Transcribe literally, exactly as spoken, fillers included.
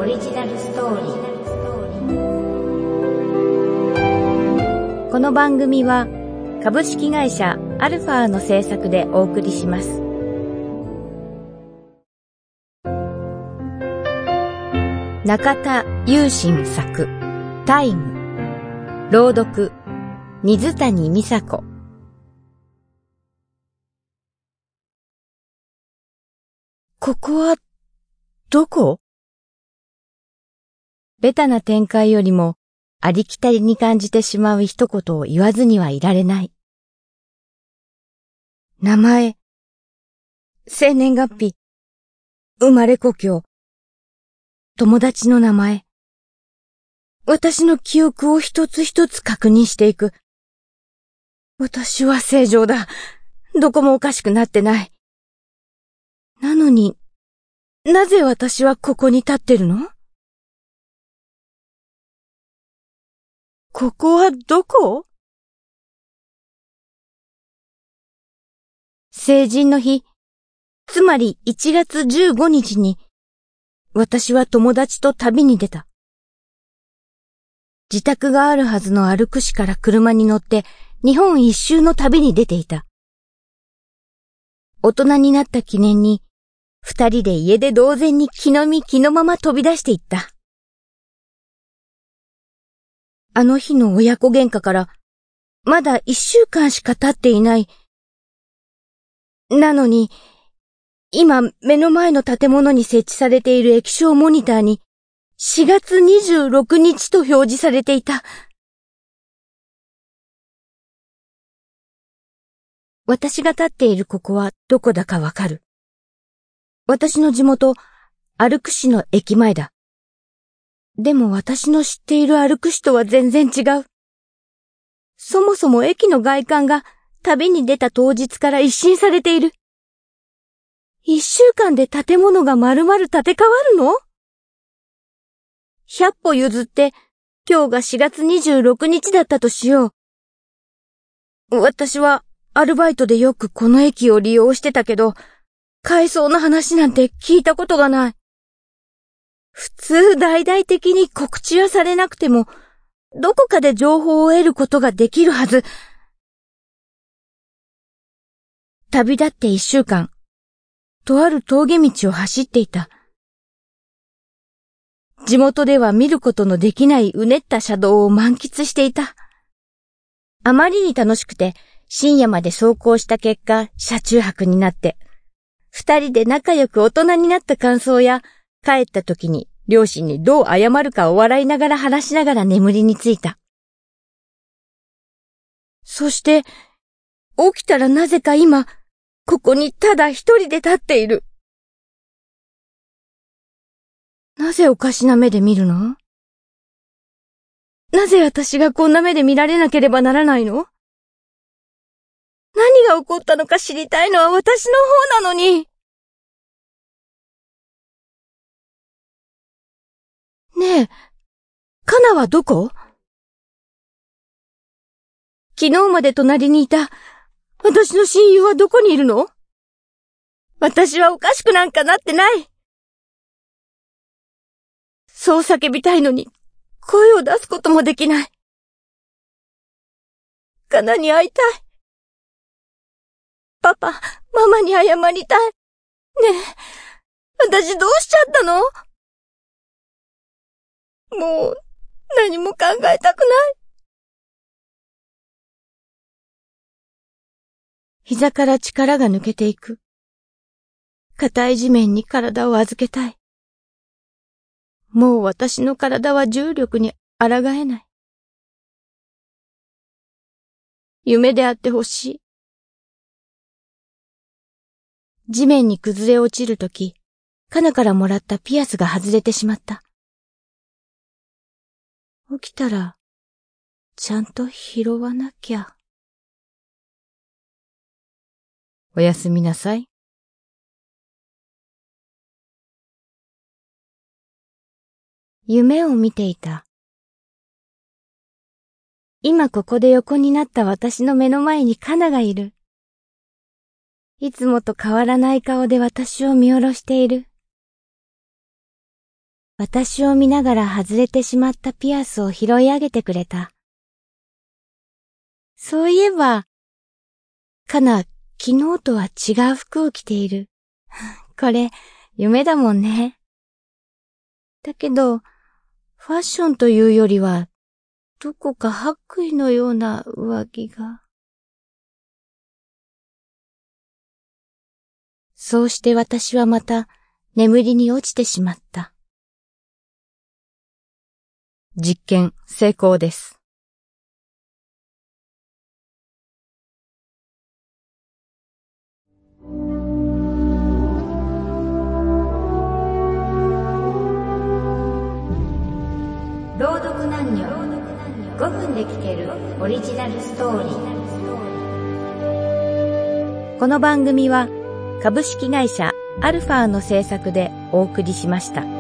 リジナルストーリー。この番組は株式会社アルファの制作でお送りします。中田雄心作タイム、朗読水谷美佐子。 ここはどこ？ ベタな展開よりもありきたりに感じてしまう一言を言わずにはいられない。 名前、生年月日、生まれ故郷、友達の名前。私の記憶を一つ一つ確認していく。私は正常だ。どこもおかしくなってない。なのに、なぜ私はここに立ってるの？ここはどこ？成人の日、つまりいちがつじゅうごにちに、私は友達と旅に出た。自宅があるはずの歩く市から車に乗って日本一周の旅に出ていた。大人になった記念に、二人で家で同然に気の身気のまま飛び出していった。あの日の親子喧嘩からまだ一週間しか経っていない。なのに、今目の前の建物に設置されている液晶モニターにしがつにじゅうろくにちと表示されていた。私が立っているここはどこだかわかる。私の地元、アルク市の駅前だ。でも私の知っているアルク市とは全然違う。そもそも駅の外観が旅に出た当日から一新されている。一週間で建物が丸々建て替わるの？百歩譲って、今日がしがつにじゅうろくにちだったとしよう。私はアルバイトでよくこの駅を利用してたけど、改装の話なんて聞いたことがない。普通大々的に告知はされなくても、どこかで情報を得ることができるはず。旅立って一週間、とある峠道を走っていた。地元では見ることのできないうねった車道を満喫していた。あまりに楽しくて、深夜まで走行した結果、車中泊になって、二人で仲良く大人になった感想や、帰った時に両親にどう謝るかを笑いながら話しながら眠りについた。そして、起きたらなぜか今、ここにただ一人で立っている。なぜおかしな目で見るの？なぜ私がこんな目で見られなければならないの？何が起こったのか知りたいのは私の方なのに。ねえ、カナはどこ？昨日まで隣にいた私の親友はどこにいるの？私はおかしくなんかなってない。そう叫びたいのに声を出すこともできない。カナに会いたい。パパ、ママに謝りたい。ねえ、私どうしちゃったの？もう、何も考えたくない。膝から力が抜けていく。硬い地面に体を預けたい。もう私の体は重力に抗えない。夢であってほしい。地面に崩れ落ちるとき、カナからもらったピアスが外れてしまった。起きたら、ちゃんと拾わなきゃ。おやすみなさい。夢を見ていた。今ここで横になった私の目の前にカナがいる。いつもと変わらない顔で私を見下ろしている。 私を見ながら外れてしまったピアスを拾い上げてくれた。そういえば、カナ、昨日とは違う服を着ている。これ、夢だもんね。だけど、ファッションというよりは、どこか白衣のような上着が。そうして私はまた眠りに落ちてしまった。 実験成功です。 朗読男女ごふんで聞けるオリジナルストーリー。この番組は株式会社アルファの制作でお送りしました。